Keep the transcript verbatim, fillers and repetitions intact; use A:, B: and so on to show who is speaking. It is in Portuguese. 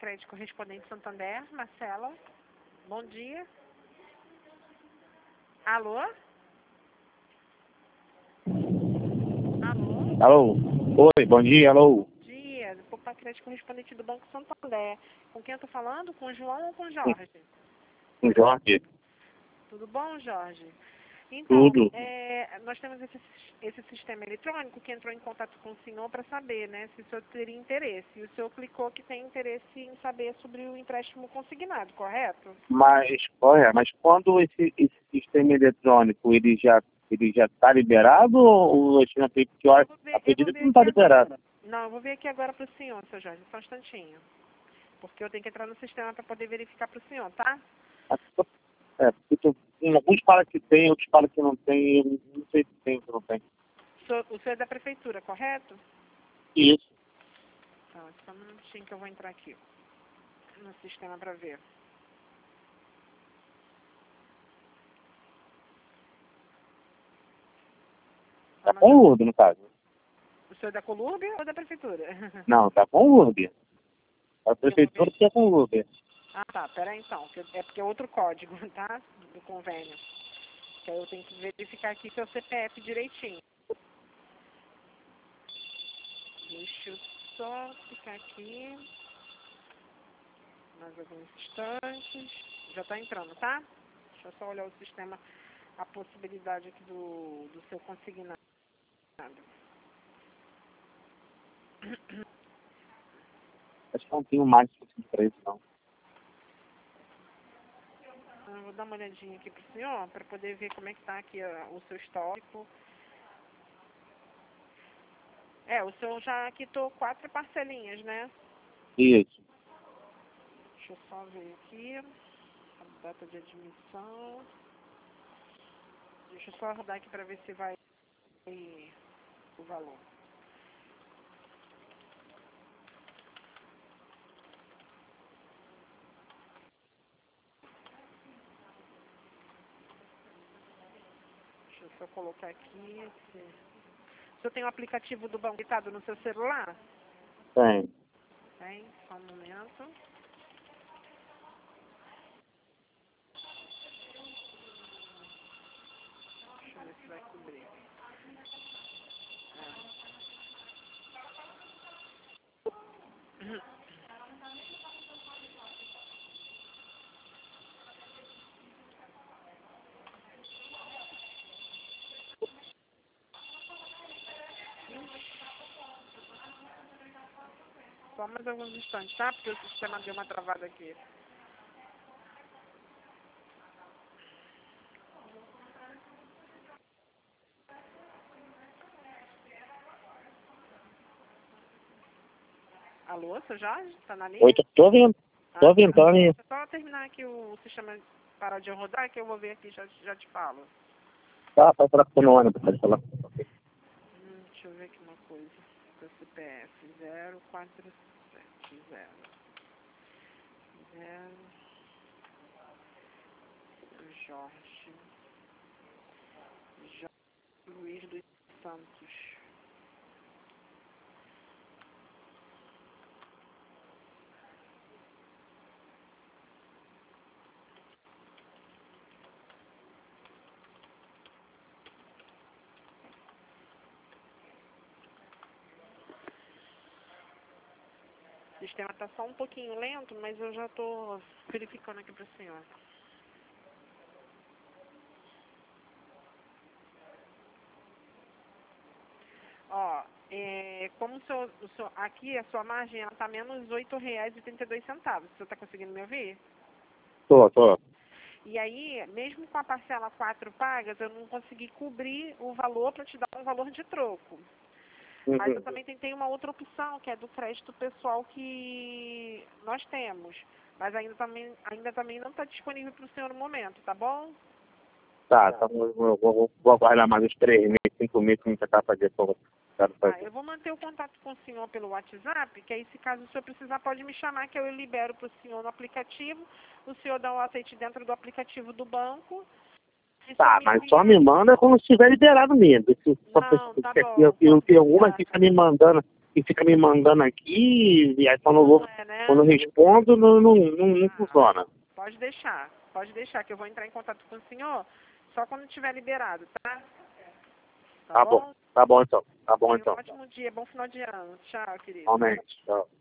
A: Crédito Correspondente Santander, Marcela. Bom dia. Alô? Alô?
B: Alô? Oi, bom dia, alô?
A: Bom dia. Poupa Crédito Correspondente do Banco Santander. Com quem eu tô falando? Com o João ou com o Jorge?
B: Com Jorge.
A: Tudo bom, Jorge? Então,
B: Tudo.
A: é, nós temos esse, esse sistema eletrônico que entrou em contato com o senhor para saber, né, se o senhor teria interesse. E o senhor clicou que tem interesse em saber sobre o empréstimo consignado, correto?
B: Mas, olha, mas quando esse, esse sistema eletrônico, ele já ele já está liberado ou a gente não tem que olhar? Acredito que não está liberado.
A: Agora. Não, eu vou ver aqui agora para o senhor, seu Jorge, só um instantinho. Porque eu tenho que entrar no sistema para poder verificar para o senhor, tá?
B: É, porque tu, alguns falam que tem, outros falam que não tem, eu não sei se tem ou se não tem.
A: O senhor, o senhor é da prefeitura, correto?
B: Isso.
A: Então, só um minutinho que eu vou entrar aqui no sistema para ver.
B: Tá com o U R B, no caso.
A: O senhor é da Colúrbia ou da prefeitura?
B: Não, tá com o U R B. A prefeitura que é com o U R B.
A: Ah, tá. Pera aí, então. É porque é outro código, tá? Do convênio. Que aí eu tenho que verificar aqui seu C P F direitinho. Deixa eu só ficar aqui. Mais alguns instantes. Já tá entrando, tá? Deixa eu só olhar o sistema, a possibilidade aqui do, do seu consignado.
B: Acho que não tem mais para isso, não.
A: Eu vou dar uma olhadinha aqui pro senhor, para poder ver como é que tá aqui ó, o seu histórico. É, o senhor já quitou quatro parcelinhas, né?
B: Isso.
A: Deixa eu só ver aqui. A data de admissão. Deixa eu só rodar aqui para ver se vai o valor. Deixa eu só colocar aqui. Se... O senhor tem o aplicativo do banco ligado no seu celular?
B: Tem.
A: Tem, só um momento. Deixa eu ver se vai cobrir. É. Só mais alguns instantes, tá? Porque o sistema deu uma travada aqui. Alô, seu Jorge? Tá na linha?
B: Oi, tô, tô ouvindo. Tô ouvindo, tô ouvindo.
A: Deixa eu só terminar aqui o sistema parar de rodar, que eu vou ver aqui e já, já te falo.
B: Tá, pode falar com o ônibus, pode falar.
A: Hum, deixa eu ver aqui uma coisa. Seu C P F zero quatro sete zero. Zero. Jorge. Jorge Luiz dos Santos. O sistema está só um pouquinho lento, mas eu já estou verificando aqui para o senhor. Ó, é, como o senhor, o senhor, aqui a sua margem está menos oito reais e trinta e dois centavos. O senhor está conseguindo me ouvir?
B: Tô, tô.
A: E aí, mesmo com a parcela quatro pagas, eu não consegui cobrir o valor para te dar um valor de troco. Mas eu também tentei uma outra opção, que é do crédito pessoal que nós temos. Mas ainda também, ainda também não está disponível para o senhor no momento, tá bom?
B: Tá, então eu vou, vou, vou aguardar mais uns três meses, cinco meses que não tá fazer por quero
A: Tá,
B: fazer.
A: eu vou manter o contato com o senhor pelo WhatsApp, que aí se caso o senhor precisar pode me chamar, que eu libero para o senhor no aplicativo. O senhor dá o aceite dentro do aplicativo do banco.
B: Tá, mas só me manda quando estiver liberado mesmo. Se,
A: Não, tá bom.
B: eu, eu, eu, uma fica me mandando. e fica me mandando aqui, e aí quando eu, vou,
A: É, né?
B: quando eu respondo, não, não, não, não
A: Ah,
B: funciona.
A: pode deixar, pode deixar, que eu vou entrar em contato com o senhor só quando estiver liberado, tá? Tá
B: Tá bom,
A: bom?
B: tá bom então, tá bom
A: Tenha um
B: então.
A: ótimo dia, bom final de ano. Tchau, querido.
B: Realmente, tchau.